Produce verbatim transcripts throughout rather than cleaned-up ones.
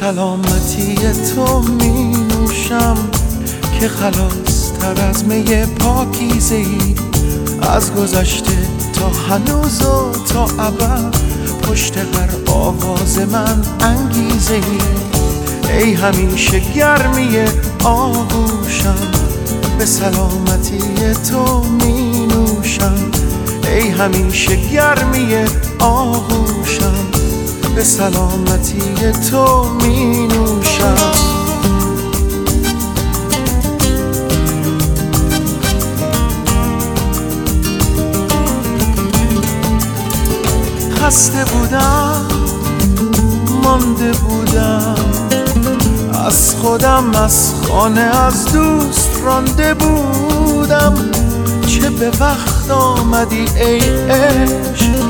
سلامتی تو می نوشم که خلاص تر از می پاکیزه ای، از گذشته تا هنوز و تا ابد پشت هر آواز من انگیزه ای. ای همیشه گرمی آغوشم به سلامتی تو می نوشم، ای همیشه گرمی آغوشم به سلامتی تو می نوشم. خسته بودم، مانده بودم از خودم، از خانه از دوست رانده بودم. چه به وقت آمدی ای عشق،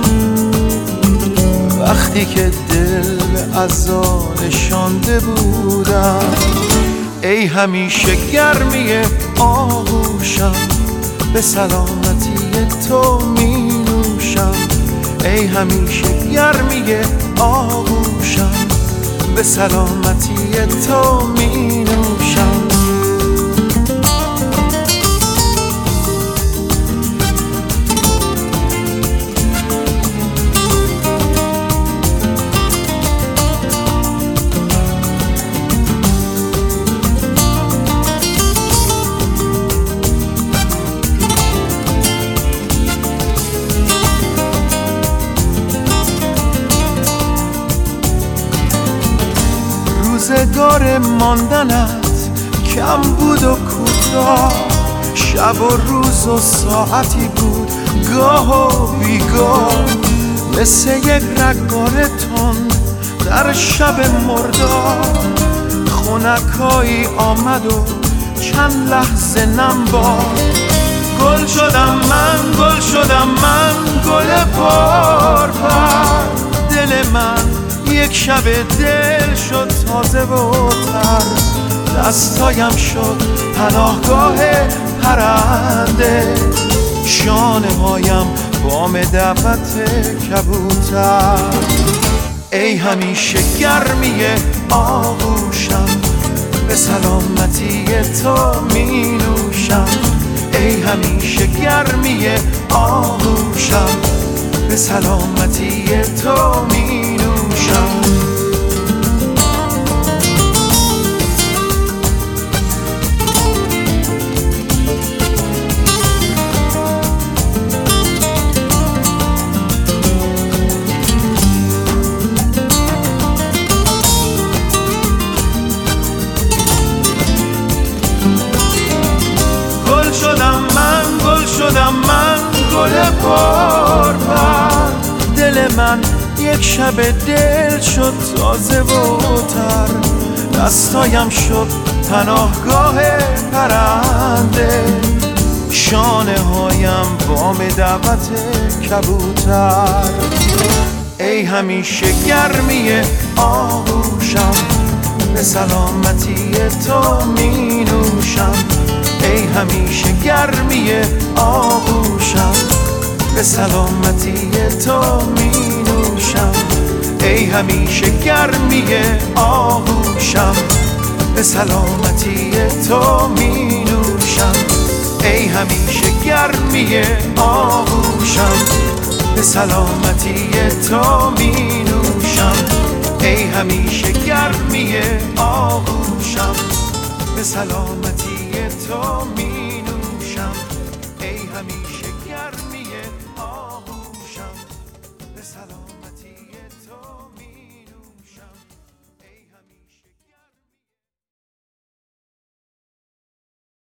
وقتی که دل به عزا نشانده بودم. ای همیشه گرمی آغوشم به سلامتی تو می نوشم، ای همیشه گرمی آغوشم به سلامتی تو می نوشم. روزگار ماندنت کم بود و کوتاه، شب و روز و ساعتی بود گاه و بیگاه، مثل یک رگبار تند در شب مردار. خنکایی آمد و چند لحظه نم باد، گل شدم من، گل شدم من، گل پرپر. دل من یک شب دل شد تازه و تر، دستایم شد پناهگاه پرنده، شانه هایم بام دعوت کبوتر. ای همیشه گرمی آغوشم به سلامتی تو می نوشم، ای همیشه گرمی آغوشم به سلامتی تو می نوشم. گل شدم من، گل شدم من، گل پرپر. دل من یک شب دل شد تازه و تر، دستایم شد پناهگاه پرنده، شانه هایم بام دعوت کبوتر. ای همیشه گرمی آغوشم به سلامتی تو می نوشم، ای همیشه گرمی آغوشم به سلامتی تو می نوشم، ای همیشه گرمی آغوشم به سلامتی تو می نوشم، ای همیشه گرمی آغوشم به سلامتی تو می نوشم، ای همیشه گرمی آغوشم به سلامتی تو می نوشم، ای همیشه گرمی آغوشم به سلامتی